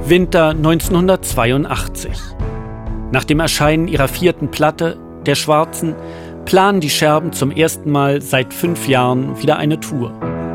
Winter 1982. Nach dem Erscheinen ihrer 4. Platte, Der Schwarzen, planen die Scherben zum ersten Mal seit 5 Jahren wieder eine Tour.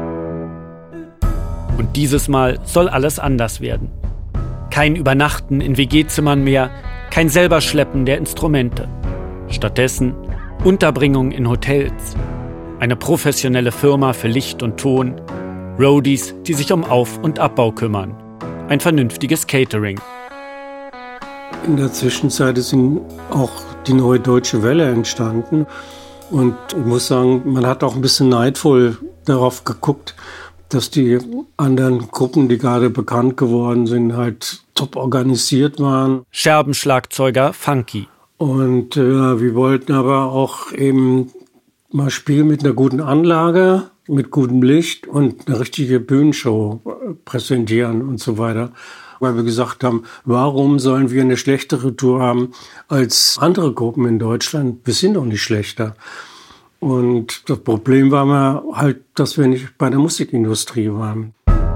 Und dieses Mal soll alles anders werden. Kein Übernachten in WG-Zimmern mehr, kein Selberschleppen der Instrumente. Stattdessen Unterbringung in Hotels, eine professionelle Firma für Licht und Ton, Roadies, die sich um Auf- und Abbau kümmern, ein vernünftiges Catering. In der Zwischenzeit ist auch die Neue Deutsche Welle entstanden. Und ich muss sagen, man hat auch ein bisschen neidvoll darauf geguckt, dass die anderen Gruppen, die gerade bekannt geworden sind, halt top organisiert waren. Scherbenschlagzeuger Funky. Und wir wollten aber auch eben mal spielen mit einer guten Anlage, mit gutem Licht und eine richtige Bühnenshow präsentieren und so weiter. Weil wir gesagt haben, warum sollen wir eine schlechtere Tour haben als andere Gruppen in Deutschland? Wir sind doch nicht schlechter. Und das Problem war mir halt, dass wir nicht bei der Musikindustrie waren.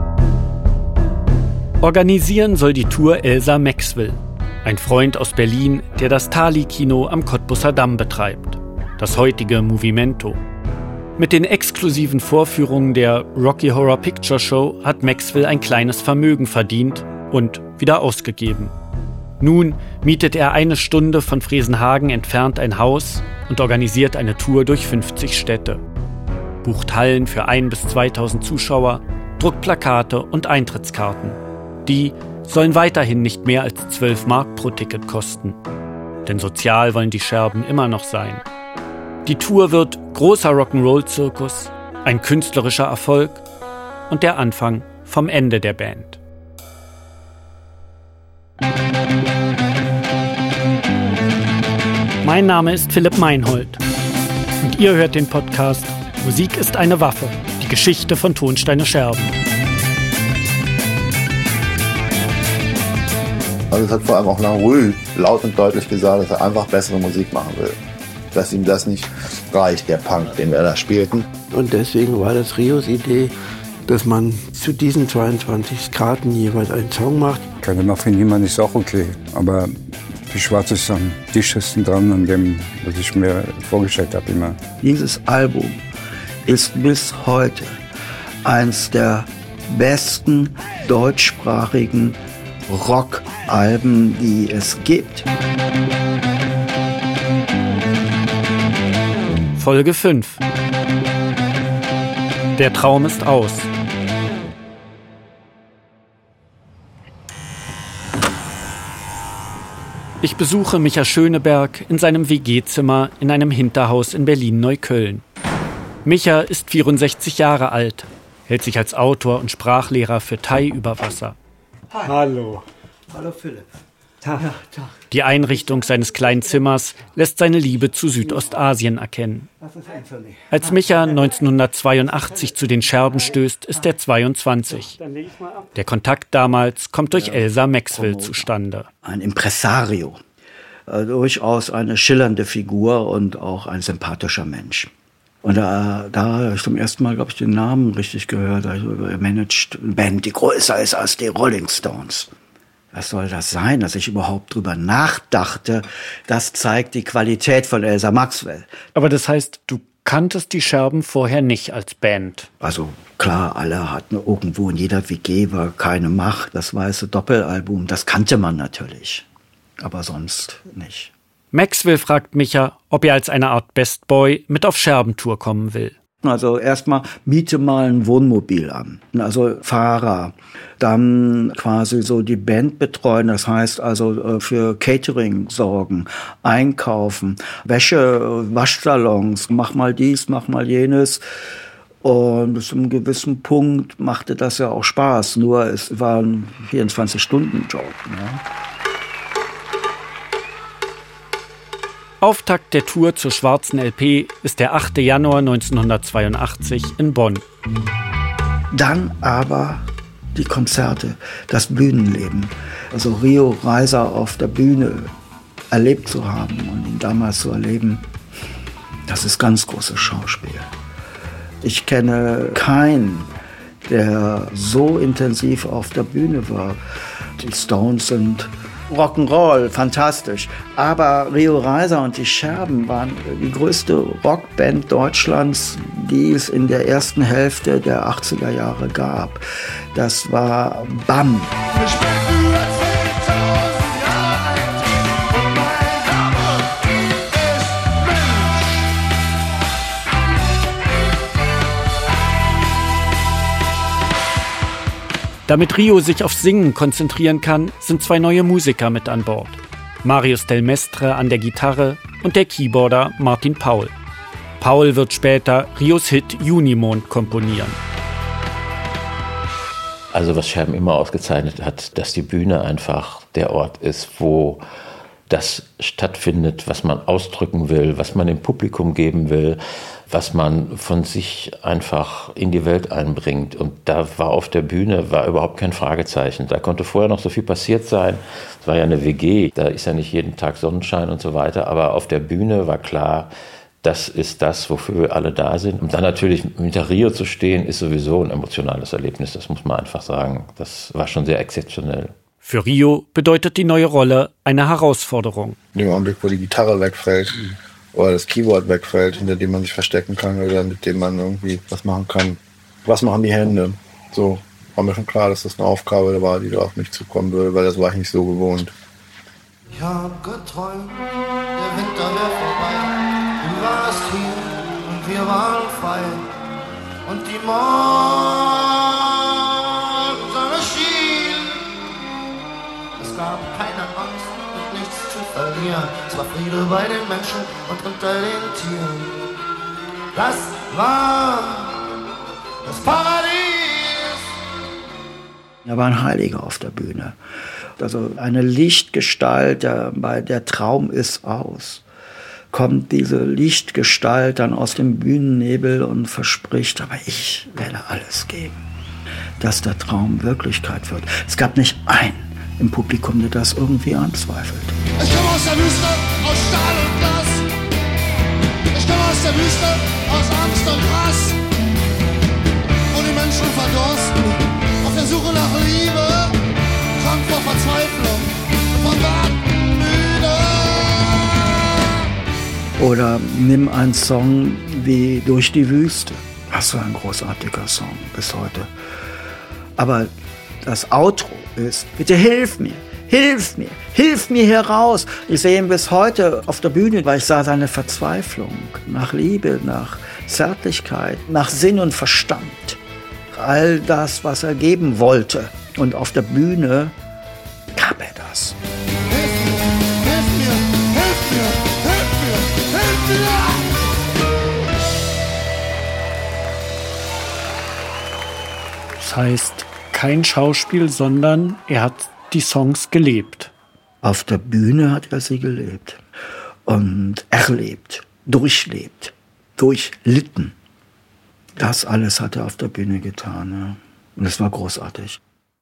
Organisieren soll die Tour Elsa Maxwell, ein Freund aus Berlin, der das Thaly-Kino am Cottbusser Damm betreibt, das heutige Movimento. Mit den exklusiven Vorführungen der Rocky Horror Picture Show hat Maxwell ein kleines Vermögen verdient und wieder ausgegeben. Nun mietet er 1 Stunde von Fresenhagen entfernt ein Haus und organisiert eine Tour durch 50 Städte. Bucht Hallen für 1.000 bis 2.000 Zuschauer, druckt Plakate und Eintrittskarten. Die sollen weiterhin nicht mehr als 12 Mark pro Ticket kosten. Denn sozial wollen die Scherben immer noch sein. Die Tour wird großer Rock'n'Roll-Zirkus, ein künstlerischer Erfolg und der Anfang vom Ende der Band. Mein Name ist Philipp Meinhold und ihr hört den Podcast Musik ist eine Waffe, die Geschichte von Tonsteine Scherben. Also es hat vor allem auch Larue laut und deutlich gesagt, dass er einfach bessere Musik machen will. Dass ihm das nicht reicht, der Punk, den wir da spielten. Und deswegen war das Rios Idee, dass man zu diesen 22 Karten jeweils einen Song macht. Keine Mafia niemand ist auch okay, aber die Schwarze ist am dichtesten dran an dem, was ich mir vorgestellt habe immer. Dieses Album ist bis heute eins der besten deutschsprachigen Rockalben, die es gibt. Folge 5. Der Traum ist aus. Ich besuche Micha Schöneberg in seinem WG-Zimmer in einem Hinterhaus in Berlin-Neukölln. Micha ist 64 Jahre alt, hält sich als Autor und Sprachlehrer für Thai über Wasser. Hi. Hallo. Hallo Philipp. Tag. Ja, Tag. Die Einrichtung seines kleinen Zimmers lässt seine Liebe zu Südostasien erkennen. Als Micha 1982 zu den Scherben stößt, ist er 22. Der Kontakt damals kommt durch Elsa Maxwell zustande. Ein Impresario, durchaus eine schillernde Figur und auch ein sympathischer Mensch. Und da habe ich zum ersten Mal, glaube ich, den Namen richtig gehört. Er managt eine Band, die größer ist als die Rolling Stones. Was soll das sein, dass ich überhaupt drüber nachdachte? Das zeigt die Qualität von Elsa Maxwell. Aber das heißt, du kanntest die Scherben vorher nicht als Band? Also klar, alle hatten irgendwo in jeder WG war keine Macht. Das weiße Doppelalbum, das kannte man natürlich. Aber sonst nicht. Maxwell fragt Micha, ob er als eine Art Best Boy mit auf Scherbentour kommen will. Also erstmal miete mal ein Wohnmobil an, also Fahrer, dann quasi so die Band betreuen, das heißt also für Catering sorgen, einkaufen, Wäsche, Waschsalons, mach mal dies, mach mal jenes. Und bis zu einem gewissen Punkt machte das ja auch Spaß, nur es war ein 24-Stunden-Job. Ne? Auftakt der Tour zur schwarzen LP ist der 8. Januar 1982 in Bonn. Dann aber die Konzerte, das Bühnenleben. Also Rio Reiser auf der Bühne erlebt zu haben und ihn damals zu erleben, das ist ganz großes Schauspiel. Ich kenne keinen, der so intensiv auf der Bühne war. die Stones sind Rock'n'Roll, fantastisch. Aber Rio Reiser und die Scherben waren die größte Rockband Deutschlands, die es in der ersten Hälfte der 80er Jahre gab. Das war BAM. Damit Rio sich aufs Singen konzentrieren kann, sind 2 neue Musiker mit an Bord. Marius Del Mestre an der Gitarre und der Keyboarder Martin Paul. Paul wird später Rios Hit Junimond komponieren. Also was Scherben immer ausgezeichnet hat, dass die Bühne einfach der Ort ist, wo das stattfindet, was man ausdrücken will, was man dem Publikum geben will, was man von sich einfach in die Welt einbringt. Und da war auf der Bühne überhaupt kein Fragezeichen. Da konnte vorher noch so viel passiert sein. Es war ja eine WG, da ist ja nicht jeden Tag Sonnenschein und so weiter. Aber auf der Bühne war klar, das ist das, wofür wir alle da sind. Und dann natürlich hinter Rio zu stehen, ist sowieso ein emotionales Erlebnis. Das muss man einfach sagen. Das war schon sehr exzeptionell. Für Rio bedeutet die neue Rolle eine Herausforderung. In dem Augenblick, wo die Gitarre wegfällt oder das Keyboard wegfällt, hinter dem man sich verstecken kann oder mit dem man irgendwie was machen kann. Was machen die Hände? So war mir schon klar, dass das eine Aufgabe war, die da auf mich zukommen würde, weil das war ich nicht so gewohnt. Ich hab geträumt, der Winter wäre vorbei. Du warst hier und wir waren frei. Und die Morgensonne schien. Es gab keine Angst und nichts zu verlieren. Es war Friede bei den Menschen und unter den Tieren. Das war das Paradies. Da war ein Heiliger auf der Bühne. Also eine Lichtgestalt, der Traum ist aus. Kommt diese Lichtgestalt dann aus dem Bühnennebel und verspricht, aber ich werde alles geben, dass der Traum Wirklichkeit wird. Es gab nicht einen im Publikum, der das irgendwie anzweifelt. Ich komme aus der Wüste, aus Stahl und Glas. Ich komme aus der Wüste, aus Angst und Hass. Wo die Menschen verdursten, auf der Suche nach Liebe, krank vor Verzweiflung, von Warten müde. Oder nimm einen Song wie Durch die Wüste. Das war ein großartiger Song bis heute. Aber das Outro ist, bitte hilf mir hier raus. Ich sehe ihn bis heute auf der Bühne, weil ich sah seine Verzweiflung nach Liebe, nach Zärtlichkeit, nach Sinn und Verstand. All das, was er geben wollte. Und auf der Bühne gab er das. Das heißt, kein Schauspiel, sondern er hat die Songs gelebt. Auf der Bühne hat er sie gelebt und erlebt, durchlebt, durchlitten. Das alles hat er auf der Bühne getan. Ja. Und es war großartig.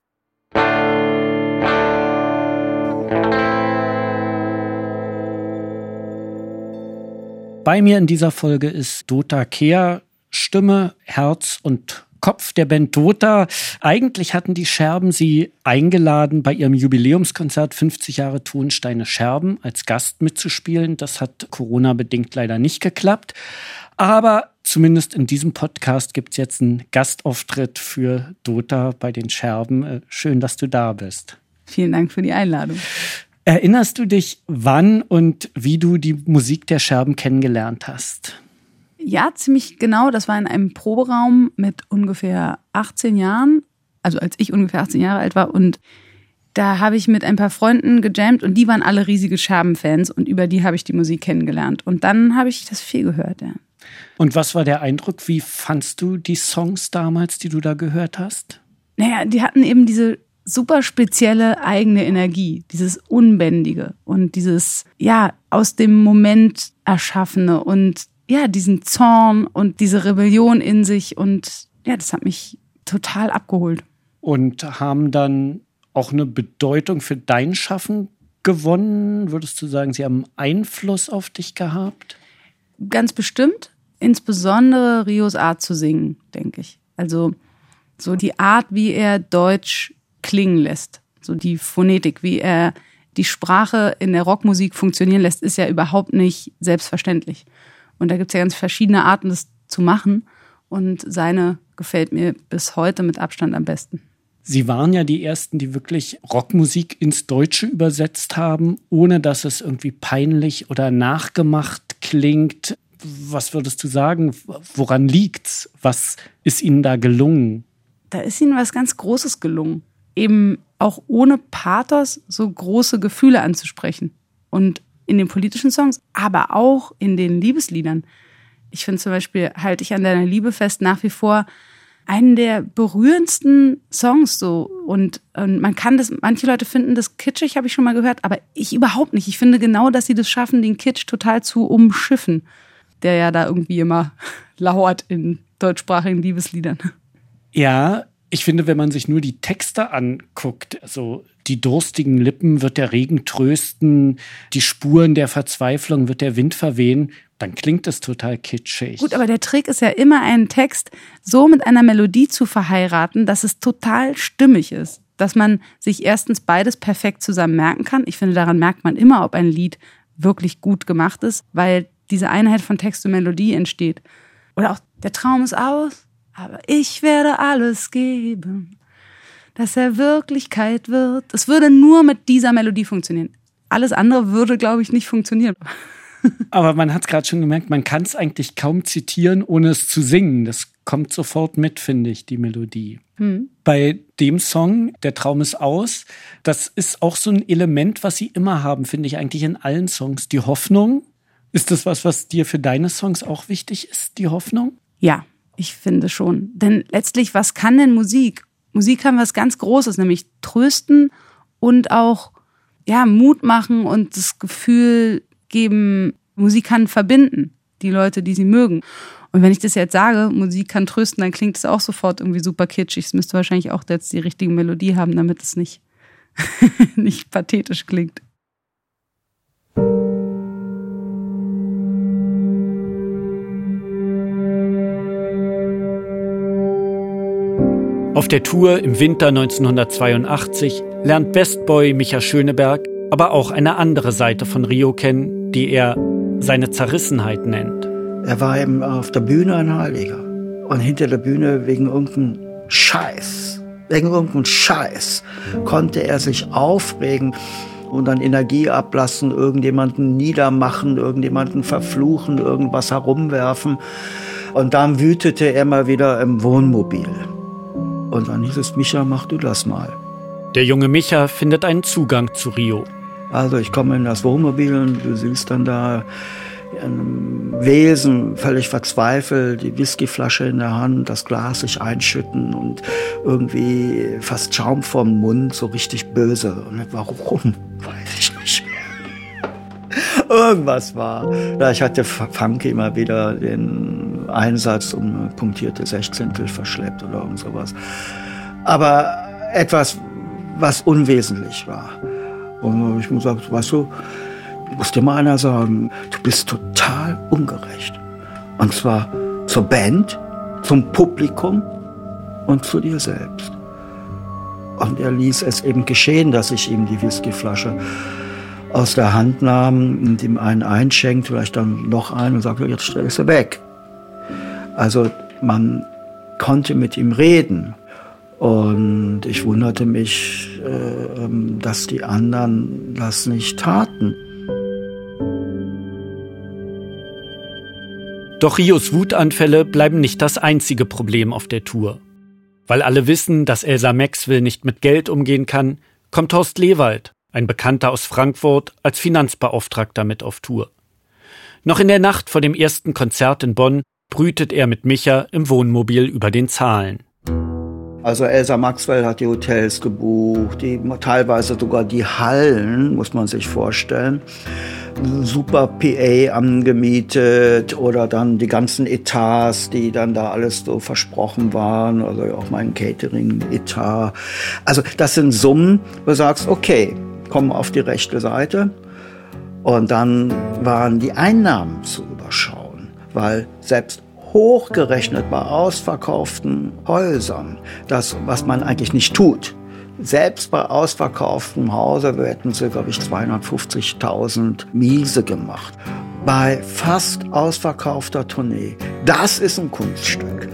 Bei mir in dieser Folge ist Dota Kehr, Stimme, Herz und Kopf der Band Dota. Eigentlich hatten die Scherben sie eingeladen, bei ihrem Jubiläumskonzert 50 Jahre Tonsteine Scherben als Gast mitzuspielen. Das hat Corona-bedingt leider nicht geklappt. Aber zumindest in diesem Podcast gibt es jetzt einen Gastauftritt für Dota bei den Scherben. Schön, dass du da bist. Vielen Dank für die Einladung. Erinnerst du dich, wann und wie du die Musik der Scherben kennengelernt hast? Ja, ziemlich genau. Das war in einem Proberaum mit ungefähr 18 Jahren, also als ich ungefähr 18 Jahre alt war. Und da habe ich mit ein paar Freunden gejammt und die waren alle riesige Scherben-Fans und über die habe ich die Musik kennengelernt. Und dann habe ich das viel gehört, ja. Und was war der Eindruck? Wie fandst du die Songs damals, die du da gehört hast? Naja, die hatten eben diese super spezielle eigene Energie, dieses Unbändige und dieses, ja, aus dem Moment erschaffene und ja, diesen Zorn und diese Rebellion in sich und ja, das hat mich total abgeholt. Und haben dann auch eine Bedeutung für dein Schaffen gewonnen? Würdest du sagen, sie haben Einfluss auf dich gehabt? Ganz bestimmt, insbesondere Rios Art zu singen, denke ich. Also so die Art, wie er Deutsch klingen lässt. So die Phonetik, wie er die Sprache in der Rockmusik funktionieren lässt, ist ja überhaupt nicht selbstverständlich. Und da gibt es ja ganz verschiedene Arten, das zu machen. Und seine gefällt mir bis heute mit Abstand am besten. Sie waren ja die Ersten, die wirklich Rockmusik ins Deutsche übersetzt haben, ohne dass es irgendwie peinlich oder nachgemacht klingt. Was würdest du sagen? Woran liegt's? Was ist Ihnen da gelungen? Da ist Ihnen was ganz Großes gelungen. Eben auch ohne Pathos so große Gefühle anzusprechen. Und in den politischen Songs, aber auch in den Liebesliedern. Ich finde zum Beispiel Halt ich an deiner Liebe fest nach wie vor einen der berührendsten Songs so. Und man kann das, manche Leute finden das kitschig, habe ich schon mal gehört, aber ich überhaupt nicht. Ich finde genau, dass sie das schaffen, den Kitsch total zu umschiffen, der ja da irgendwie immer lauert in deutschsprachigen Liebesliedern. Ja, ich finde, wenn man sich nur die Texte anguckt, also die durstigen Lippen wird der Regen trösten, die Spuren der Verzweiflung wird der Wind verwehen, dann klingt es total kitschig. Gut, aber der Trick ist ja immer, einen Text so mit einer Melodie zu verheiraten, dass es total stimmig ist. Dass man sich erstens beides perfekt zusammen merken kann. Ich finde, daran merkt man immer, ob ein Lied wirklich gut gemacht ist, weil diese Einheit von Text und Melodie entsteht. Oder auch, der Traum ist aus, aber ich werde alles geben, dass er Wirklichkeit wird. Es würde nur mit dieser Melodie funktionieren. Alles andere würde, glaube ich, nicht funktionieren. Aber man hat es gerade schon gemerkt, man kann es eigentlich kaum zitieren, ohne es zu singen. Das kommt sofort mit, finde ich, die Melodie. Bei dem Song, Der Traum ist aus, das ist auch so ein Element, was sie immer haben, finde ich eigentlich in allen Songs. Die Hoffnung. Ist das was dir für deine Songs auch wichtig ist, die Hoffnung? Ja, ich finde schon. Denn letztlich, was kann denn Musik? Musik kann was ganz Großes, nämlich trösten und auch Mut machen und das Gefühl geben, Musik kann verbinden, die Leute, die sie mögen. Und wenn ich das jetzt sage, Musik kann trösten, dann klingt es auch sofort irgendwie super kitschig. Es müsste wahrscheinlich auch jetzt die richtige Melodie haben, damit es nicht pathetisch klingt. Auf der Tour im Winter 1982 lernt Bestboy Micha Schöneberg aber auch eine andere Seite von Rio kennen, die er seine Zerrissenheit nennt. Er war eben auf der Bühne ein Heiliger. Und hinter der Bühne wegen irgendeinem Scheiß konnte er sich aufregen und dann Energie ablassen, irgendjemanden niedermachen, irgendjemanden verfluchen, irgendwas herumwerfen. Und dann wütete er mal wieder im Wohnmobil. Und dann hieß es, Micha, mach du das mal. Der junge Micha findet einen Zugang zu Rio. Also ich komme in das Wohnmobil und du siehst dann da ein Wesen, völlig verzweifelt, die Whiskyflasche in der Hand, das Glas sich einschütten und irgendwie fast Schaum vorm Mund, so richtig böse. Und warum? Weiß ich nicht mehr. Irgendwas war. Ich hatte Funky immer wieder den Einsatz um eine punktierte Sechzehntel verschleppt oder irgend sowas. Aber etwas, was unwesentlich war. Und dann habe ich mir gesagt, weißt du, muss dir mal einer sagen, du bist total ungerecht. Und zwar zur Band, zum Publikum und zu dir selbst. Und er ließ es eben geschehen, dass ich ihm die Whiskyflasche aus der Hand nahm und ihm einen einschenkt, vielleicht dann noch einen und sagte, jetzt stell ich sie weg. Also man konnte mit ihm reden. Und ich wunderte mich, dass die anderen das nicht taten. Doch Rios Wutanfälle bleiben nicht das einzige Problem auf der Tour. Weil alle wissen, dass Elsa Maxwell nicht mit Geld umgehen kann, kommt Horst Lewald, ein Bekannter aus Frankfurt, als Finanzbeauftragter mit auf Tour. Noch in der Nacht vor dem ersten Konzert in Bonn brütet er mit Micha im Wohnmobil über den Zahlen. Also Elsa Maxwell hat die Hotels gebucht, teilweise sogar die Hallen, muss man sich vorstellen. Super PA angemietet oder dann die ganzen Etats, die dann da alles so versprochen waren, also auch mein Catering-Etat. Also das sind Summen, wo du sagst, okay, komm auf die rechte Seite. Und dann waren die Einnahmen zu überschauen, weil selbst hochgerechnet bei ausverkauften Häusern, das, was man eigentlich nicht tut, Selbst bei ausverkauftem Hause hätten sie, glaube ich, 250.000 Miese gemacht. Bei fast ausverkaufter Tournee. Das ist ein Kunststück.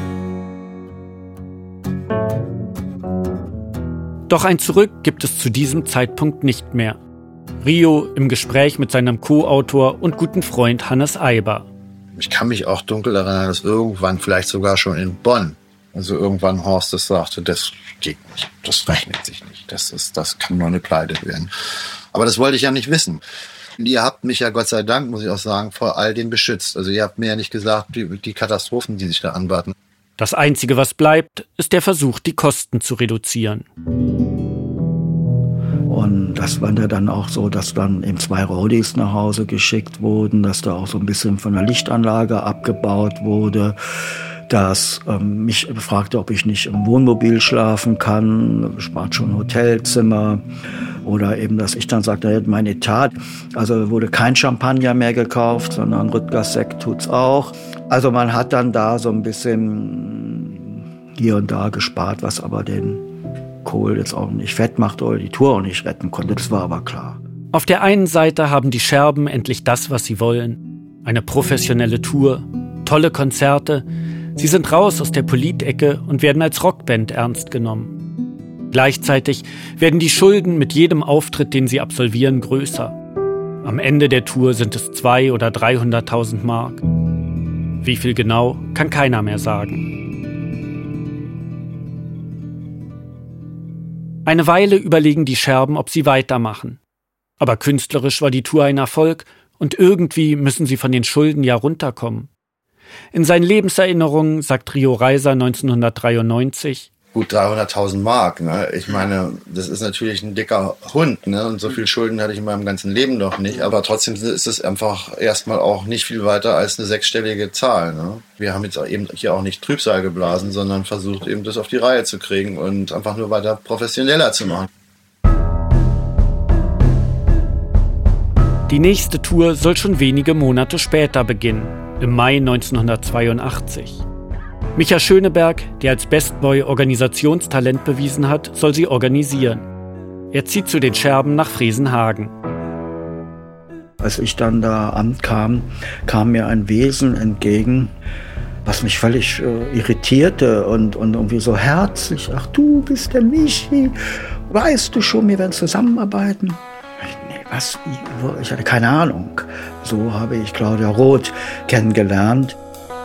Doch ein Zurück gibt es zu diesem Zeitpunkt nicht mehr. Rio im Gespräch mit seinem Co-Autor und guten Freund Hannes Eiber. Ich kann mich auch dunkel erinnern, dass irgendwann, vielleicht sogar schon in Bonn, also irgendwann Horst das sagte, das geht nicht, das rechnet sich nicht, das kann nur eine Pleite werden. Aber das wollte ich ja nicht wissen. Ihr habt mich ja, Gott sei Dank, muss ich auch sagen, vor all dem beschützt. Also ihr habt mir ja nicht gesagt, die Katastrophen, die sich da anbaten. Das Einzige, was bleibt, ist der Versuch, die Kosten zu reduzieren. Und das war ja dann auch so, dass dann eben 2 Roadies nach Hause geschickt wurden, dass da auch so ein bisschen von der Lichtanlage abgebaut wurde, dass mich fragte, ob ich nicht im Wohnmobil schlafen kann, spart schon Hotelzimmer. Oder eben, dass ich dann sagte, mein Etat, also wurde kein Champagner mehr gekauft, sondern Rüdgers Sekt tut's auch. Also man hat dann da so ein bisschen hier und da gespart, was aber den Kohl jetzt auch nicht fett macht oder die Tour auch nicht retten konnte, das war aber klar. Auf der einen Seite haben die Scherben endlich das, was sie wollen. Eine professionelle Tour, tolle Konzerte. Sie sind raus aus der Politecke und werden als Rockband ernst genommen. Gleichzeitig werden die Schulden mit jedem Auftritt, den sie absolvieren, größer. Am Ende der Tour sind es 200.000 oder 300.000 Mark. Wie viel genau, kann keiner mehr sagen. Eine Weile überlegen die Scherben, ob sie weitermachen. Aber künstlerisch war die Tour ein Erfolg und irgendwie müssen sie von den Schulden ja runterkommen. In seinen Lebenserinnerungen sagt Rio Reiser 1993: Gut 300.000 Mark, ne? Ich meine, das ist natürlich ein dicker Hund, ne? Und so viel Schulden hatte ich in meinem ganzen Leben noch nicht. Aber trotzdem ist es einfach erstmal auch nicht viel weiter als eine 6-stellige Zahl, ne? Wir haben jetzt eben hier auch nicht Trübsal geblasen, sondern versucht eben das auf die Reihe zu kriegen und einfach nur weiter professioneller zu machen. Die nächste Tour soll schon wenige Monate später beginnen, im Mai 1982. Micha Schöneberg, der als Bestboy Organisationstalent bewiesen hat, soll sie organisieren. Er zieht zu den Scherben nach Fresenhagen. Als ich dann da ankam, kam mir ein Wesen entgegen, was mich völlig irritierte und irgendwie so herzlich. Ach, du bist der Michi. Weißt du schon, wir werden zusammenarbeiten? Nee, was? Ich hatte keine Ahnung. So habe ich Claudia Roth kennengelernt.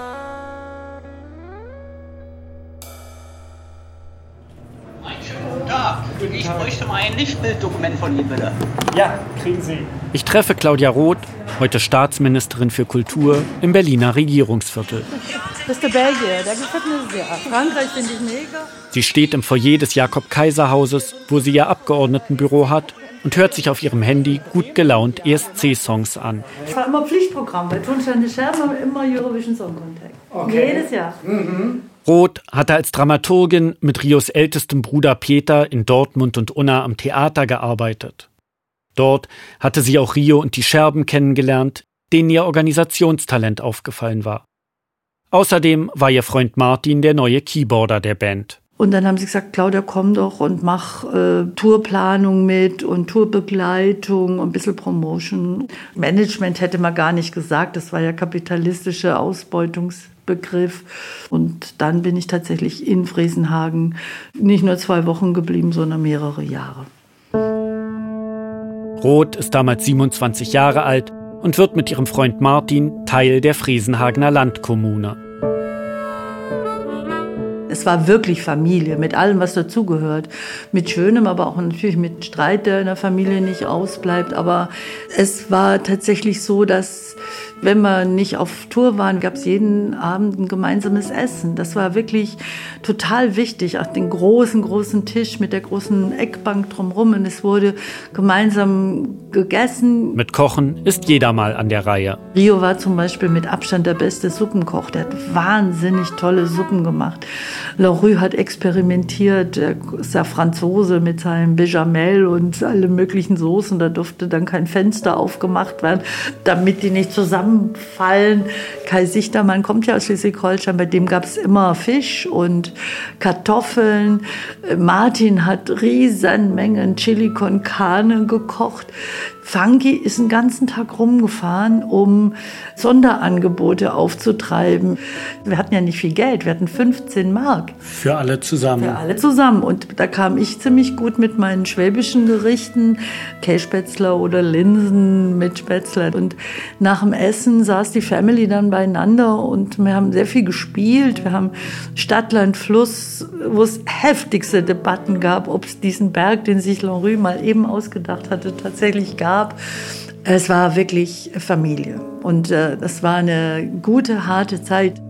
Ich bräuchte mal ein Lichtbilddokument von Ihnen, bitte. Ja, kriegen Sie. Ich treffe Claudia Roth, heute Staatsministerin für Kultur, im Berliner Regierungsviertel. Das ist der Belgier, der gefällt mir sehr. Frankreich finde ich mega. Sie steht im Foyer des Jakob-Kaiser-Hauses, wo sie ihr Abgeordnetenbüro hat, und hört sich auf ihrem Handy gut gelaunt ESC-Songs an. Das war immer Pflichtprogramm. Bei Tonsteine Scherben haben wir immer Eurovision Song Contest. Okay. Jedes Jahr. Mhm. Roth hatte als Dramaturgin mit Rios ältestem Bruder Peter in Dortmund und Unna am Theater gearbeitet. Dort hatte sie auch Rio und die Scherben kennengelernt, denen ihr Organisationstalent aufgefallen war. Außerdem war ihr Freund Martin der neue Keyboarder der Band. Und dann haben sie gesagt, Claudia, komm doch und mach Tourplanung mit und Tourbegleitung und ein bisschen Promotion. Management hätte man gar nicht gesagt, das war ja kapitalistischer Ausbeutungsbegriff. Und dann bin ich tatsächlich in Fresenhagen nicht nur 2 Wochen geblieben, sondern mehrere Jahre. Roth ist damals 27 Jahre alt und wird mit ihrem Freund Martin Teil der Fresenhagener Landkommune. Es war wirklich Familie, mit allem, was dazugehört. Mit Schönem, aber auch natürlich mit Streit, der in der Familie nicht ausbleibt. Aber es war tatsächlich so, dass, wenn wir nicht auf Tour waren, gab es jeden Abend ein gemeinsames Essen. Das war wirklich total wichtig. Auch den großen Tisch mit der großen Eckbank drumherum. Und es wurde gemeinsam gegessen. Mit Kochen ist jeder mal an der Reihe. Rio war zum Beispiel mit Abstand der beste Suppenkoch. Der hat wahnsinnig tolle Suppen gemacht. Larue hat experimentiert. Er ist ja Franzose mit seinem Béchamel und alle möglichen Soßen. Da durfte dann kein Fenster aufgemacht werden, damit die nicht zusammen zusammenfallen. Kai Sichtermann kommt ja aus Schleswig-Holstein, bei dem gab es immer Fisch und Kartoffeln. Martin hat riesen Mengen Chili con Carne gekocht. Funky ist den ganzen Tag rumgefahren, um Sonderangebote aufzutreiben. Wir hatten ja nicht viel Geld, wir hatten 15 Mark. Für alle zusammen. Für alle zusammen. Und da kam ich ziemlich gut mit meinen schwäbischen Gerichten, Kässpätzler oder Linsen mit Spätzle. Und nach dem Essen saß die Family dann beieinander und wir haben sehr viel gespielt. Wir haben Stadt, Land, Fluss, wo es heftigste Debatten gab, ob es diesen Berg, den sich Lanrue mal eben ausgedacht hatte, tatsächlich gab. Es war wirklich Familie und das war eine gute, harte Zeit.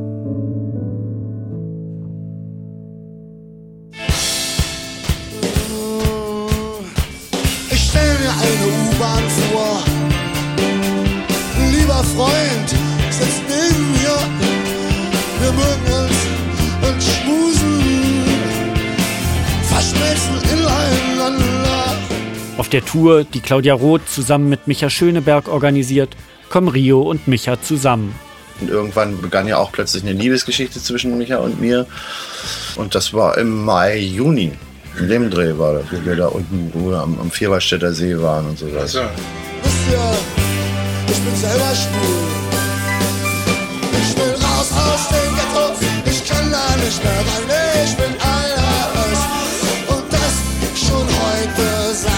Ich stell mir eine U-Bahn vor. Ein lieber Freund sitzt neben mir. Wir mögen uns und schmusen, verschmelzen ineinander. Auf der Tour, die Claudia Roth zusammen mit Micha Schöneberg organisiert, kommen Rio und Micha zusammen. Und irgendwann begann ja auch plötzlich eine Liebesgeschichte zwischen Micha und mir. Und das war im Mai, Juni. In dem Dreh war das, wo wir da unten am Vierwaldstätter See waren und so was. Wisst ihr, ich bin selber schwul. Ich will raus aus dem Ghetto, ich kann da nicht mehr rein. Ich bin alles und das schon heute sein.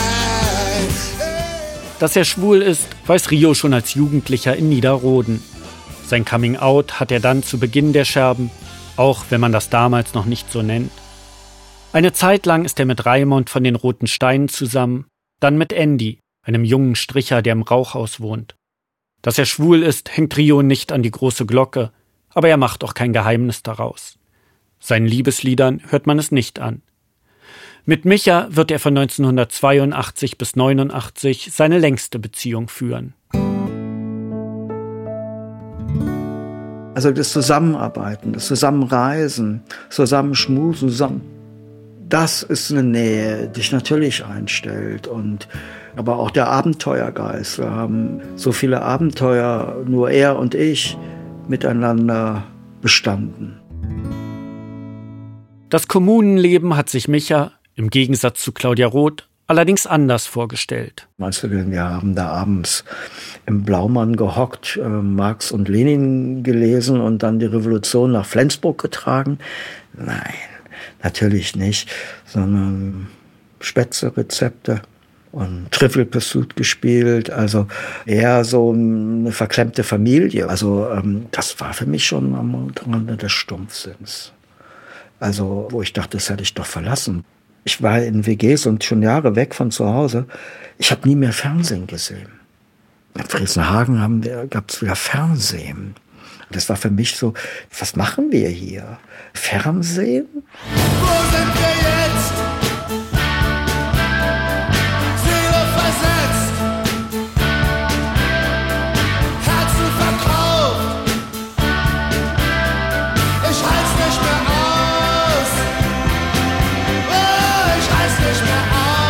Dass er schwul ist, weiß Rio schon als Jugendlicher in Niederroden. Sein Coming-out hat er dann zu Beginn der Scherben, auch wenn man das damals noch nicht so nennt. Eine Zeit lang ist er mit Raimund von den Roten Steinen zusammen, dann mit Andy, einem jungen Stricher, der im Rauchhaus wohnt. Dass er schwul ist, hängt Rio nicht an die große Glocke, aber er macht auch kein Geheimnis daraus. Seinen Liebesliedern hört man es nicht an. Mit Micha wird er von 1982 bis 1989 seine längste Beziehung führen. Also das Zusammenarbeiten, das Zusammenreisen, Zusammenschmusen, das ist eine Nähe, die sich natürlich einstellt. Aber auch der Abenteuergeist. Wir haben so viele Abenteuer, nur er und ich, miteinander bestanden. Das Kommunenleben hat sich Micha, im Gegensatz zu Claudia Roth, allerdings anders vorgestellt. Weißt du, wir haben da abends im Blaumann gehockt, Marx und Lenin gelesen und dann die Revolution nach Flensburg getragen. Nein, natürlich nicht, sondern Spätzle-Rezepte und Trivial Pursuit gespielt, also eher so eine verklemmte Familie. Also das war für mich schon am Rande des Stumpfsinns. Also wo ich dachte, das hätte ich doch verlassen. Ich war in WGs und schon Jahre weg von zu Hause. Ich habe nie mehr Fernsehen gesehen. In Friesenhagen gab es wieder Fernsehen. Das war für mich so, was machen wir hier? Fernsehen? Wo sind wir jetzt? Seele versetzt, Herzen verkauft. Ich halt's nicht mehr aus. Oh, ich halt's nicht mehr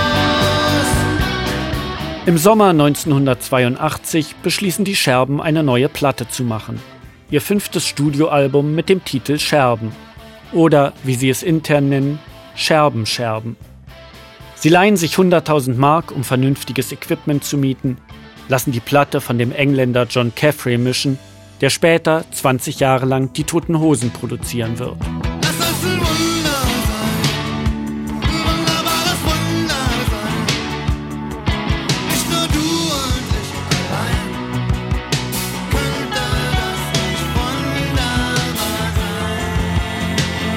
aus. Im Sommer 1982 beschließen die Scherben, eine neue Platte zu machen. Ihr 5. Studioalbum mit dem Titel Scherben. Oder, wie sie es intern nennen, Scherben. Sie leihen sich 100.000 Mark, um vernünftiges Equipment zu mieten, lassen die Platte von dem Engländer John Caffrey mischen, der später 20 Jahre lang die Toten Hosen produzieren wird. Lass uns ein Wunder sein, ein wunderbares Wunder sein. Nicht nur du und ich allein, könnte das nicht wunderbar sein.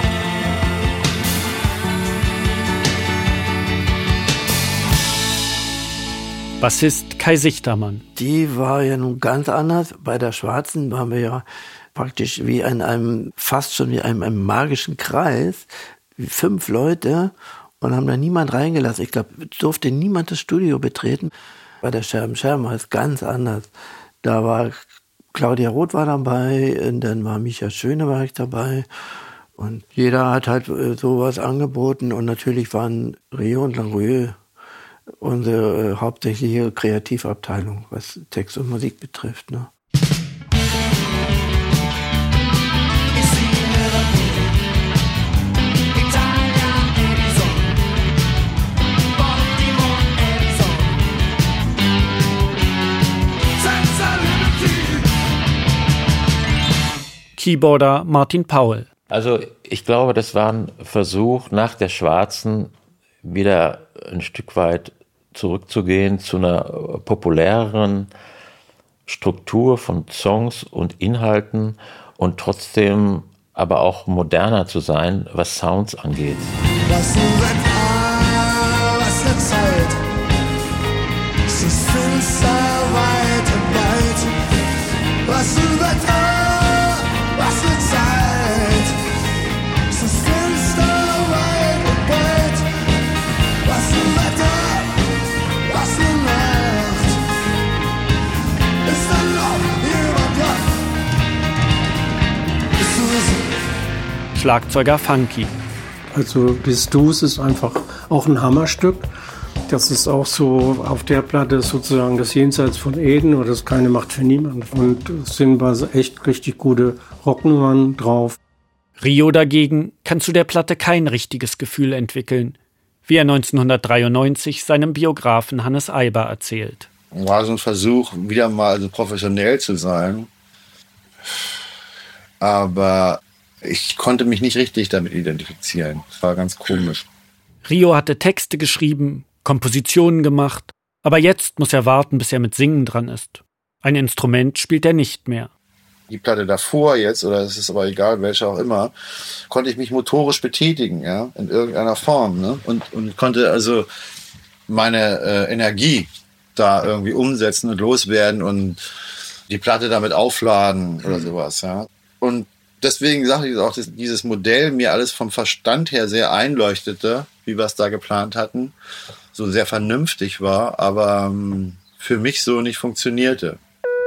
Bassist Kai Sichtermann. Die war ja nun ganz anders. Bei der Schwarzen waren wir ja praktisch wie fast schon wie einem magischen Kreis, wie 5 Leute und haben da niemand reingelassen. Ich glaube, durfte niemand das Studio betreten. Bei der Scherben war es ganz anders. Da war Claudia Roth war dabei und dann war Micha Schöneberg dabei und jeder hat halt sowas angeboten und natürlich waren Rio und Lanrue unsere hauptsächliche Kreativabteilung, was Text und Musik betrifft. Ne? Keyboarder Martin Paul. Also ich glaube, das war ein Versuch, nach der Schwarzen wieder ein Stück weit zurückzugehen zu einer populäreren Struktur von Songs und Inhalten und trotzdem aber auch moderner zu sein, was Sounds angeht. Was ein Wetter, was eine Zeit, es ist finster weit und weit. Was ein Wetter, was eine Zeit, es ist finster weit und weit. Was ein Wetter, was eine Nacht, ist dann noch jemand wach? Bist du es? Schlagzeuger Funky. Also Bist du's ist einfach auch ein Hammerstück. Das ist auch so auf der Platte sozusagen das Jenseits von Eden oder das Keine Macht für niemand. Und es sind echt richtig gute Rocknummern drauf. Rio dagegen kann zu der Platte kein richtiges Gefühl entwickeln, wie er 1993 seinem Biografen Hannes Eiber erzählt. War so ein Versuch, wieder mal so professionell zu sein. Aber ich konnte mich nicht richtig damit identifizieren. Das war ganz komisch. Rio hatte Texte geschrieben, Kompositionen gemacht, aber jetzt muss er warten, bis er mit Singen dran ist. Ein Instrument spielt er nicht mehr. Die Platte davor jetzt, oder es ist aber egal, welche auch immer, konnte ich mich motorisch betätigen, ja, in irgendeiner Form, ne? Und konnte also meine Energie da irgendwie umsetzen und loswerden und die Platte damit aufladen oder sowas, ja. Und deswegen sage ich auch, dass dieses Modell mir alles vom Verstand her sehr einleuchtete, wie wir es da geplant hatten, so sehr vernünftig war, aber für mich so nicht funktionierte.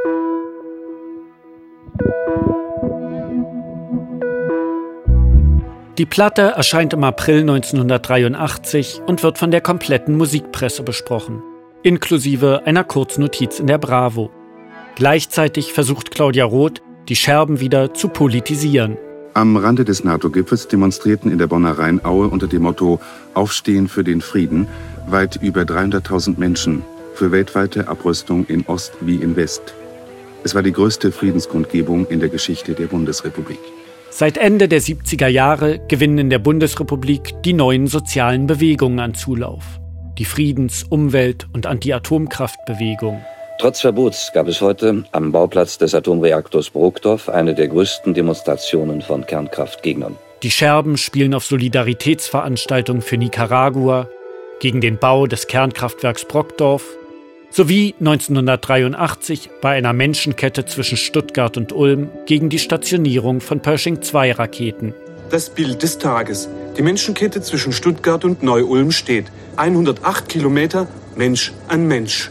Die Platte erscheint im April 1983 und wird von der kompletten Musikpresse besprochen, inklusive einer Kurznotiz in der Bravo. Gleichzeitig versucht Claudia Roth, die Scherben wieder zu politisieren. Am Rande des NATO-Gipfels demonstrierten in der Bonner Rheinaue unter dem Motto Aufstehen für den Frieden weit über 300.000 Menschen für weltweite Abrüstung in Ost wie in West. Es war die größte Friedenskundgebung in der Geschichte der Bundesrepublik. Seit Ende der 70er Jahre gewinnen in der Bundesrepublik die neuen sozialen Bewegungen an Zulauf. Die Friedens-, Umwelt- und Anti-Atomkraftbewegung. Trotz Verbots gab es heute am Bauplatz des Atomreaktors Brokdorf eine der größten Demonstrationen von Kernkraftgegnern. Die Scherben spielen auf Solidaritätsveranstaltungen für Nicaragua, gegen den Bau des Kernkraftwerks Brokdorf, sowie 1983 bei einer Menschenkette zwischen Stuttgart und Ulm gegen die Stationierung von Pershing-2-Raketen. Das Bild des Tages. Die Menschenkette zwischen Stuttgart und Neu-Ulm steht. 108 Kilometer, Mensch an Mensch.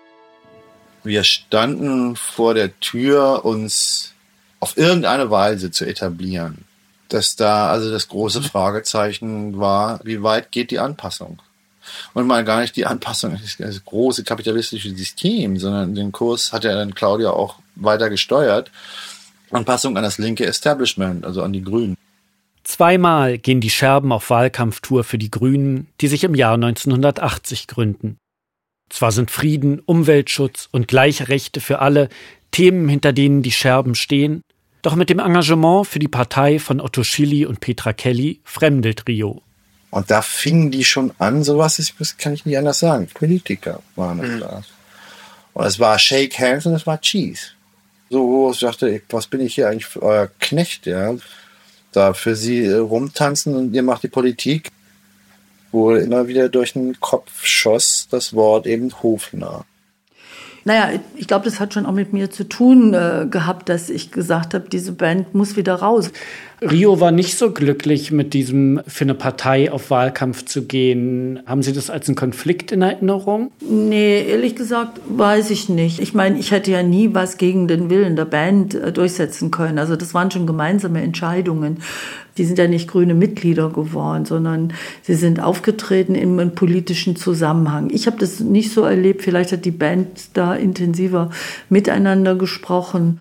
Wir standen vor der Tür, uns auf irgendeine Weise zu etablieren. Dass da also das große Fragezeichen war, wie weit geht die Anpassung? Und mal gar nicht die Anpassung das große kapitalistische System, sondern den Kurs hat ja dann Claudia auch weiter gesteuert. Anpassung an das linke Establishment, also an die Grünen. Zweimal gehen die Scherben auf Wahlkampftour für die Grünen, die sich im Jahr 1980 gründen. Zwar sind Frieden, Umweltschutz und gleiche Rechte für alle Themen, hinter denen die Scherben stehen, doch mit dem Engagement für die Partei von Otto Schily und Petra Kelly fremdelt Rio. Und da fingen die schon an, das kann ich nicht anders sagen, Politiker waren das da. Und es war Shake Hands und es war Cheese. So, ich dachte, was bin ich hier eigentlich für euer Knecht, ja? Da für sie rumtanzen und ihr macht die Politik. Wohl immer wieder durch den Kopf schoss das Wort eben hofnah. Naja, ich glaube, das hat schon auch mit mir zu tun gehabt, dass ich gesagt habe, diese Band muss wieder raus. Rio war nicht so glücklich mit diesem, für eine Partei auf Wahlkampf zu gehen. Haben Sie das als einen Konflikt in Erinnerung? Nee, ehrlich gesagt weiß ich nicht. Ich meine, ich hätte ja nie was gegen den Willen der Band durchsetzen können. Also das waren schon gemeinsame Entscheidungen. Die sind ja nicht grüne Mitglieder geworden, sondern sie sind aufgetreten in einem politischen Zusammenhang. Ich habe das nicht so erlebt. Vielleicht hat die Band da intensiver miteinander gesprochen.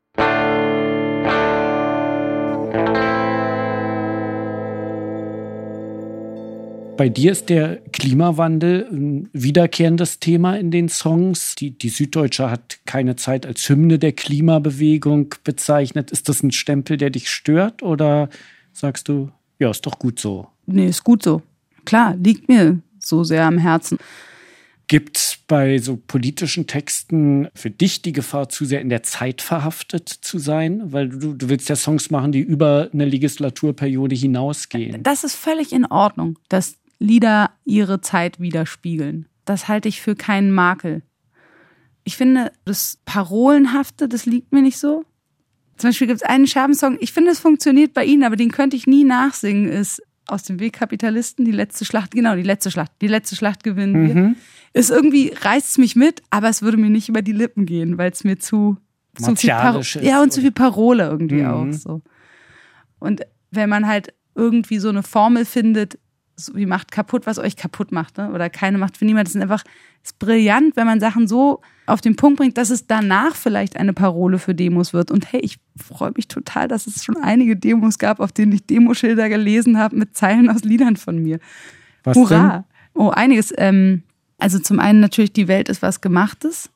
Bei dir ist der Klimawandel ein wiederkehrendes Thema in den Songs. Die Süddeutsche hat keine Zeit als Hymne der Klimabewegung bezeichnet. Ist das ein Stempel, der dich stört, oder sagst du, ja, ist doch gut so? Nee, ist gut so. Klar, liegt mir so sehr am Herzen. Gibt es bei so politischen Texten für dich die Gefahr, zu sehr in der Zeit verhaftet zu sein? Weil du willst ja Songs machen, die über eine Legislaturperiode hinausgehen. Das ist völlig in Ordnung, dass Lieder ihre Zeit widerspiegeln. Das halte ich für keinen Makel. Ich finde, das Parolenhafte, das liegt mir nicht so. Zum Beispiel gibt es einen Scherbensong, ich finde, es funktioniert bei Ihnen, aber den könnte ich nie nachsingen, ist Aus dem Weg Kapitalisten, die letzte Schlacht, genau, die letzte Schlacht gewinnen wir. Ist irgendwie, reißt es mich mit, aber es würde mir nicht über die Lippen gehen, weil es mir zu viel ist. Ja, und zu viel Parole irgendwie auch so. Und wenn man halt irgendwie so eine Formel findet, so wie macht kaputt, was euch kaputt macht, ne? Oder keine Macht für niemand. Das ist brillant, wenn man Sachen so auf den Punkt bringt, dass es danach vielleicht eine Parole für Demos wird. Und hey, ich freue mich total, dass es schon einige Demos gab, auf denen ich Demoschilder gelesen habe mit Zeilen aus Liedern von mir. Was Hurra! denn? Oh, einiges. Also zum einen natürlich, die Welt ist was Gemachtes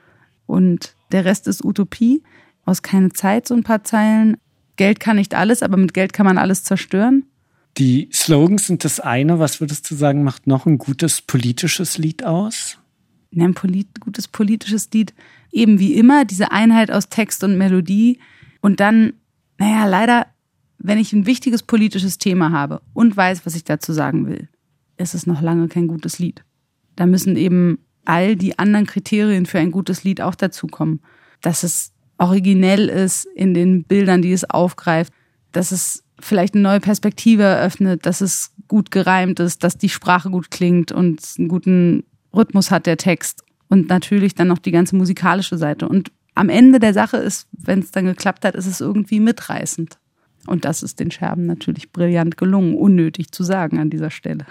und der Rest ist Utopie. Aus keine Zeit so ein paar Zeilen. Geld kann nicht alles, aber mit Geld kann man alles zerstören. Die Slogans sind das eine. Was würdest du sagen, macht noch ein gutes politisches Lied aus? Ja, ein gutes politisches Lied. Eben wie immer, diese Einheit aus Text und Melodie. Und dann, leider, wenn ich ein wichtiges politisches Thema habe und weiß, was ich dazu sagen will, ist es noch lange kein gutes Lied. Da müssen eben all die anderen Kriterien für ein gutes Lied auch dazukommen. Dass es originell ist in den Bildern, die es aufgreift, dass es vielleicht eine neue Perspektive eröffnet, dass es gut gereimt ist, dass die Sprache gut klingt und einen guten Rhythmus hat der Text und natürlich dann noch die ganze musikalische Seite. Und am Ende der Sache ist, wenn es dann geklappt hat, ist es irgendwie mitreißend. Und das ist den Scherben natürlich brillant gelungen, unnötig zu sagen an dieser Stelle.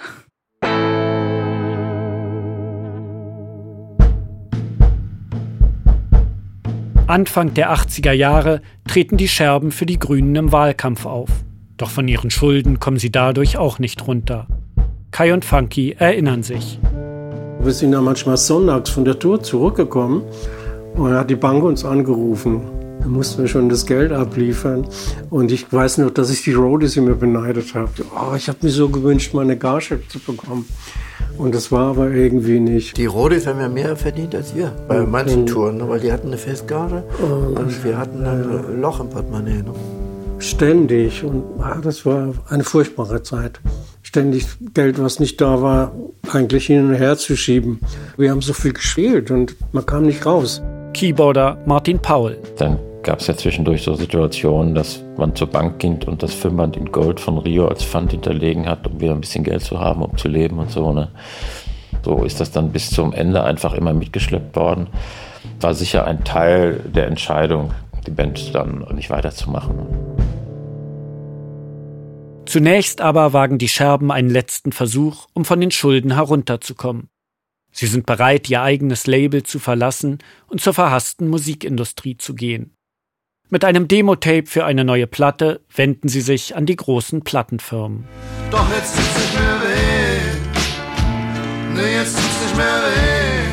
Anfang der 80er Jahre treten die Scherben für die Grünen im Wahlkampf auf. Doch von ihren Schulden kommen sie dadurch auch nicht runter. Kai und Funky erinnern sich. Wir sind ja manchmal sonntags von der Tour zurückgekommen und da hat die Bank uns angerufen. Da mussten wir schon das Geld abliefern. Und ich weiß noch, dass ich die Roadies immer beneidet habe. Oh, ich habe mir so gewünscht, meine Gage zu bekommen. Und das war aber irgendwie nicht. Die Roadies haben ja mehr verdient als wir bei manchen Touren, weil die hatten eine Festgage und wir hatten ein Loch im Portemonnaie. Ne? Ständig. Und das war eine furchtbare Zeit. Ständig Geld, was nicht da war, eigentlich hin und her zu schieben. Wir haben so viel gespielt und man kam nicht raus. Keyboarder Martin Paul. Dann gab es ja zwischendurch so Situationen, dass man zur Bank ging und das Firma in Gold von Rio als Pfand hinterlegen hat, um wieder ein bisschen Geld zu haben, um zu leben und so. Ne? So ist das dann bis zum Ende einfach immer mitgeschleppt worden. War sicher ein Teil der Entscheidung, die Band dann nicht weiterzumachen. Zunächst aber wagen die Scherben einen letzten Versuch, um von den Schulden herunterzukommen. Sie sind bereit, ihr eigenes Label zu verlassen und zur verhassten Musikindustrie zu gehen. Mit einem Demo-Tape für eine neue Platte wenden sie sich an die großen Plattenfirmen. Doch jetzt tut's nicht mehr weh. Nee, jetzt tut's nicht mehr weh.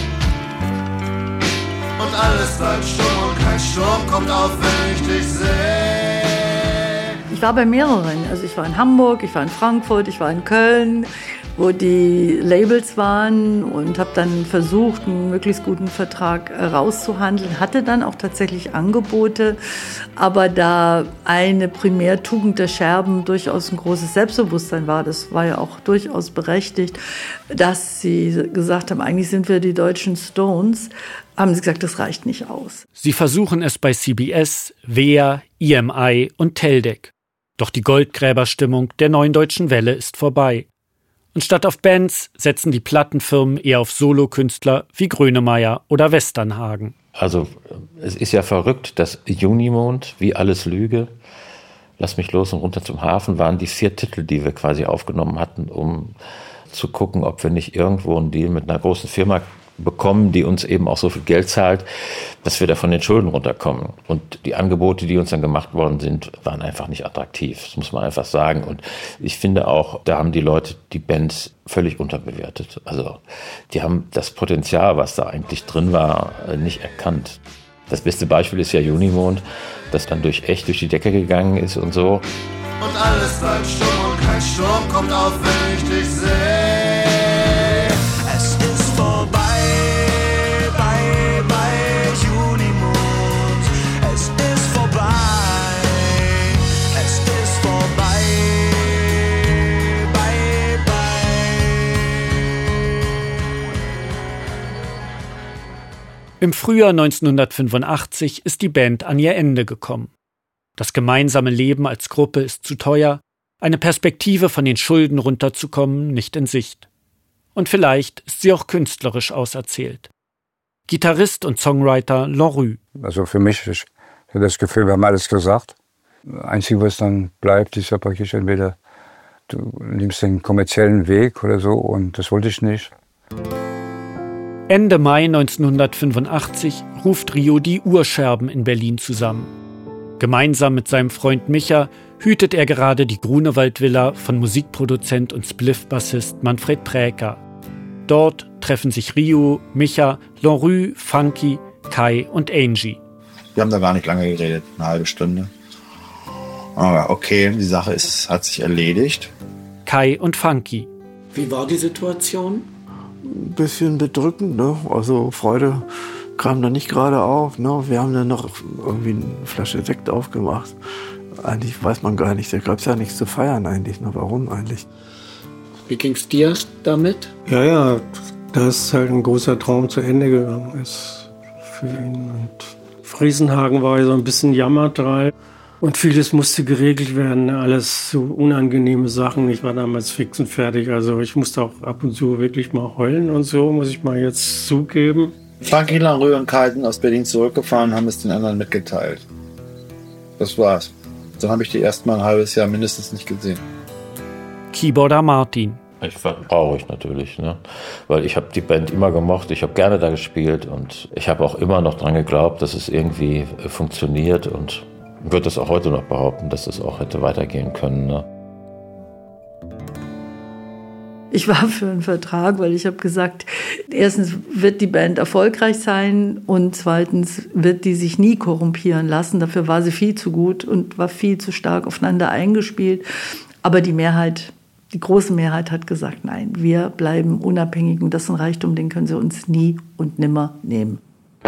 Und alles bleibt stumm und kein Sturm kommt auf, wenn ich dich sehe. Ich war bei mehreren. Also ich war in Hamburg, ich war in Frankfurt, ich war in Köln, wo die Labels waren und habe dann versucht, einen möglichst guten Vertrag rauszuhandeln. Hatte dann auch tatsächlich Angebote, aber da eine Primärtugend der Scherben durchaus ein großes Selbstbewusstsein war, das war ja auch durchaus berechtigt, dass sie gesagt haben, eigentlich sind wir die deutschen Stones, haben sie gesagt, das reicht nicht aus. Sie versuchen es bei CBS, WEA, EMI und Teldec. Doch die Goldgräberstimmung der Neuen Deutschen Welle ist vorbei. Und statt auf Bands setzen die Plattenfirmen eher auf Solokünstler wie Grönemeyer oder Westernhagen. Also es ist ja verrückt, dass Junimond, wie alles Lüge, Lass mich los und runter zum Hafen waren die 4 Titel, die wir quasi aufgenommen hatten, um zu gucken, ob wir nicht irgendwo einen Deal mit einer großen Firma bekommen, die uns eben auch so viel Geld zahlt, dass wir da von den Schulden runterkommen. Und die Angebote, die uns dann gemacht worden sind, waren einfach nicht attraktiv. Das muss man einfach sagen. Und ich finde auch, da haben die Leute die Bands völlig unterbewertet. Also die haben das Potenzial, was da eigentlich drin war, nicht erkannt. Das beste Beispiel ist ja Junimond, das dann durch die Decke gegangen ist und so. Und alles bleibt stumm und kein Sturm kommt auf, wenn ich dich sehe. Es ist vorbei, bei Junimond. Es ist vorbei, es ist vorbei, bei. Im Frühjahr 1985 ist die Band an ihr Ende gekommen. Das gemeinsame Leben als Gruppe ist zu teuer, eine Perspektive von den Schulden runterzukommen nicht in Sicht. Und vielleicht ist sie auch künstlerisch auserzählt. Gitarrist und Songwriter Lanrue. Also für mich, ich habe das Gefühl, wir haben alles gesagt. Das Einzige, was dann bleibt, ist ja praktisch entweder du nimmst den kommerziellen Weg oder so, und das wollte ich nicht. Ende Mai 1985 ruft Rio die Urscherben in Berlin zusammen. Gemeinsam mit seinem Freund Micha hütet er gerade die Grunewald-Villa von Musikproduzent und Spliff-Bassist Manfred Präker. Dort treffen sich Rio, Micha, Lanrue, Funky, Kai und Angie. Wir haben da gar nicht lange geredet, eine halbe Stunde. Aber okay, die Sache hat sich erledigt. Kai und Funky. Wie war die Situation? Ein bisschen bedrückend, ne? Also Freude kam da nicht gerade auf. Ne? Wir haben dann noch irgendwie eine Flasche Sekt aufgemacht. Eigentlich weiß man gar nicht, da gab es ja nichts zu feiern eigentlich. Ne? Warum eigentlich? Wie ging's dir damit? Ja, dass halt ein großer Traum zu Ende gegangen ist für ihn. Und Friesenhagen war ja so ein bisschen Jammertal. Und vieles musste geregelt werden, alles so unangenehme Sachen. Ich war damals fix und fertig, also ich musste auch ab und zu wirklich mal heulen und so, muss ich mal jetzt zugeben. Funky, Lanrue und Kai sind aus Berlin zurückgefahren und haben es den anderen mitgeteilt. Das war's. Dann habe ich die erst mal ein halbes Jahr mindestens nicht gesehen. Keyboarder Martin. Ich war traurig natürlich, ne? Weil ich habe die Band immer gemocht, ich habe gerne da gespielt und ich habe auch immer noch dran geglaubt, dass es irgendwie funktioniert, und würde das auch heute noch behaupten, dass es auch hätte weitergehen können. Ne? Ich war für einen Vertrag, weil ich habe gesagt, erstens wird die Band erfolgreich sein und zweitens wird die sich nie korrumpieren lassen. Dafür war sie viel zu gut und war viel zu stark aufeinander eingespielt. Aber die große Mehrheit hat gesagt, nein, wir bleiben unabhängig und das ist ein Reichtum, den können sie uns nie und nimmer nehmen.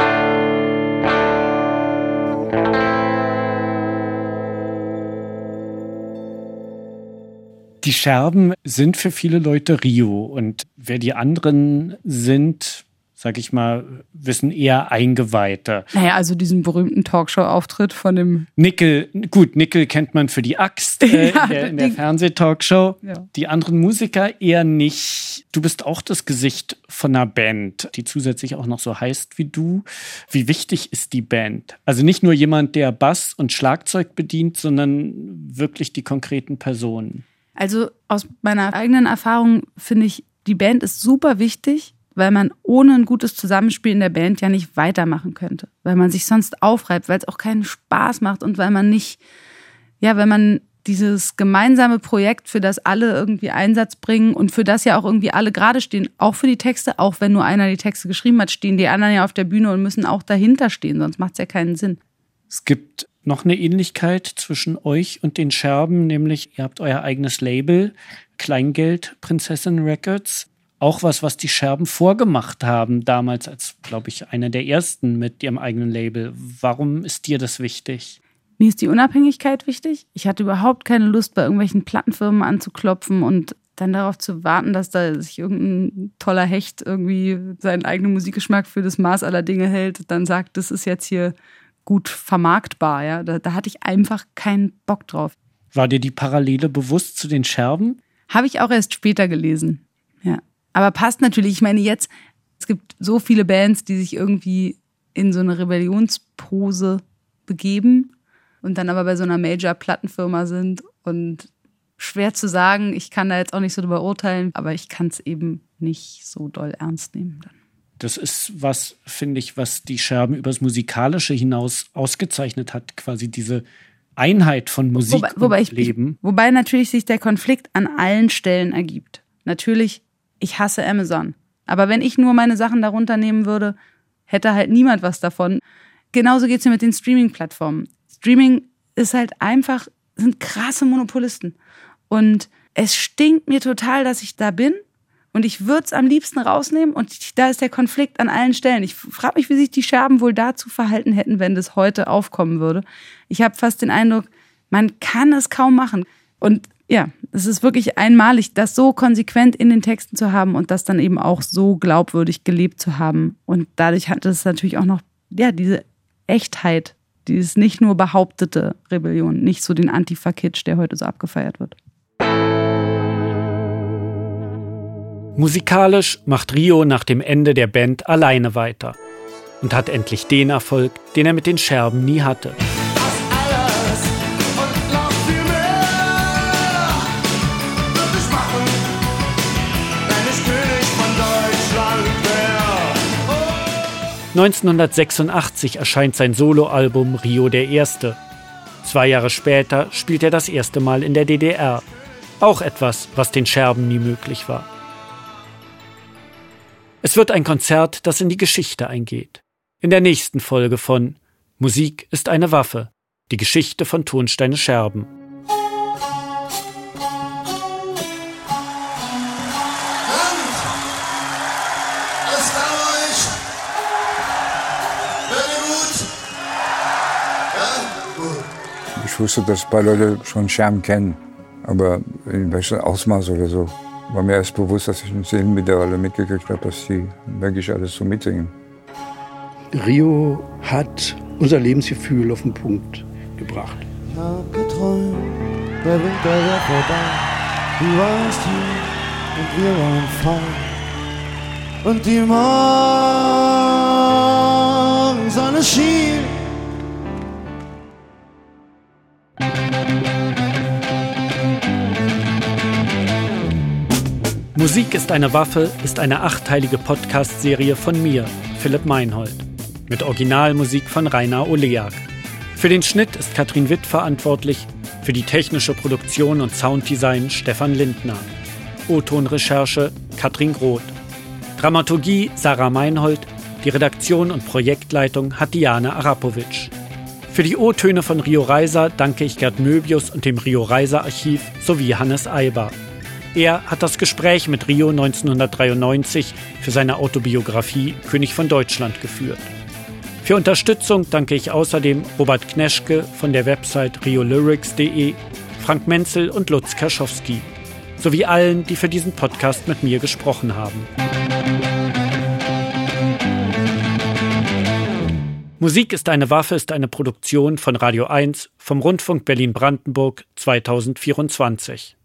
Die Scherben sind für viele Leute Rio, und wer die anderen sind, sag ich mal, wissen eher Eingeweihte. Naja, also diesen berühmten Talkshow-Auftritt von dem Nickel kennt man für die Axt in der Fernsehtalkshow. Ja. Die anderen Musiker eher nicht. Du bist auch das Gesicht von einer Band, die zusätzlich auch noch so heißt wie du. Wie wichtig ist die Band? Also nicht nur jemand, der Bass und Schlagzeug bedient, sondern wirklich die konkreten Personen. Also aus meiner eigenen Erfahrung finde ich, die Band ist super wichtig, weil man ohne ein gutes Zusammenspiel in der Band ja nicht weitermachen könnte. Weil man sich sonst aufreibt, weil es auch keinen Spaß macht und weil man nicht, wenn man dieses gemeinsame Projekt, für das alle irgendwie Einsatz bringen und für das ja auch irgendwie alle gerade stehen, auch für die Texte, auch wenn nur einer die Texte geschrieben hat, stehen die anderen ja auf der Bühne und müssen auch dahinter stehen, sonst macht es ja keinen Sinn. Es gibt noch eine Ähnlichkeit zwischen euch und den Scherben, nämlich ihr habt euer eigenes Label, Kleingeld Prinzessin Records. Auch was die Scherben vorgemacht haben, damals als, glaube ich, einer der ersten mit ihrem eigenen Label. Warum ist dir das wichtig? Mir ist die Unabhängigkeit wichtig. Ich hatte überhaupt keine Lust, bei irgendwelchen Plattenfirmen anzuklopfen und dann darauf zu warten, dass da sich irgendein toller Hecht irgendwie seinen eigenen Musikgeschmack für das Maß aller Dinge hält, dann sagt, das ist jetzt hier gut vermarktbar. Ja? Da hatte ich einfach keinen Bock drauf. War dir die Parallele bewusst zu den Scherben? Habe ich auch erst später gelesen. Ja. Aber passt natürlich. Ich meine, jetzt, es gibt so viele Bands, die sich irgendwie in so eine Rebellionspose begeben und dann aber bei so einer Major-Plattenfirma sind. Und schwer zu sagen, ich kann da jetzt auch nicht so drüber urteilen, aber ich kann es eben nicht so doll ernst nehmen dann. Das ist was, finde ich, was die Scherben übers Musikalische hinaus ausgezeichnet hat. Quasi diese Einheit von Musik und Leben. Wobei natürlich sich der Konflikt an allen Stellen ergibt. Natürlich, ich hasse Amazon. Aber wenn ich nur meine Sachen darunter nehmen würde, hätte halt niemand was davon. Genauso geht's mir mit den Streaming-Plattformen. Streaming ist halt einfach, sind krasse Monopolisten. Und es stinkt mir total, dass ich da bin. Und ich würde es am liebsten rausnehmen. Und da ist der Konflikt an allen Stellen. Ich frage mich, wie sich die Scherben wohl dazu verhalten hätten, wenn das heute aufkommen würde. Ich habe fast den Eindruck, man kann es kaum machen. Und ja, es ist wirklich einmalig, das so konsequent in den Texten zu haben und das dann eben auch so glaubwürdig gelebt zu haben. Und dadurch hat es natürlich auch noch, ja, diese Echtheit, dieses nicht nur behauptete Rebellion, nicht so den Antifa-Kitsch, der heute so abgefeiert wird. Musikalisch macht Rio nach dem Ende der Band alleine weiter und hat endlich den Erfolg, den er mit den Scherben nie hatte. Alles und noch viel mehr würde ich machen, wenn ich König von Deutschland wäre. 1986 erscheint sein Soloalbum Rio der Erste. 2 Jahre später spielt er das erste Mal in der DDR. Auch etwas, was den Scherben nie möglich war. Es wird ein Konzert, das in die Geschichte eingeht. In der nächsten Folge von Musik ist eine Waffe. Die Geschichte von Tonsteine Scherben. Alles klar bei euch? Hört ihr gut? Ja? Gut. Ich wusste, dass ein paar Leute schon Scherben kennen, aber in welchem Ausmaß oder so. War mir erst bewusst, dass ich in Szenen mit der alle mitgekriegt habe, dass die wirklich alles so mitsingen. Rio hat unser Lebensgefühl auf den Punkt gebracht. Ich hab geträumt, der Winter wäre vorbei. Du warst hier und wir waren frei. Und die Morgensonne schien. Musik ist eine Waffe ist eine 8-teilige Podcast-Serie von mir, Philipp Meinhold, mit Originalmusik von Rainer Oleak. Für den Schnitt ist Katrin Witt verantwortlich, für die technische Produktion und Sounddesign Stefan Lindner. O-Ton-Recherche Katrin Groth. Dramaturgie Sarah Meinhold, die Redaktion und Projektleitung hat Diane Arapovic. Für die O-Töne von Rio Reiser danke ich Gerd Möbius und dem Rio Reiser Archiv sowie Hannes Eiber. Er hat das Gespräch mit Rio 1993 für seine Autobiografie König von Deutschland geführt. Für Unterstützung danke ich außerdem Robert Kneschke von der Website riolyrics.de, Frank Menzel und Lutz Kerschowski, sowie allen, die für diesen Podcast mit mir gesprochen haben. Musik ist eine Waffe ist eine Produktion von Radio 1 vom Rundfunk Berlin-Brandenburg 2024.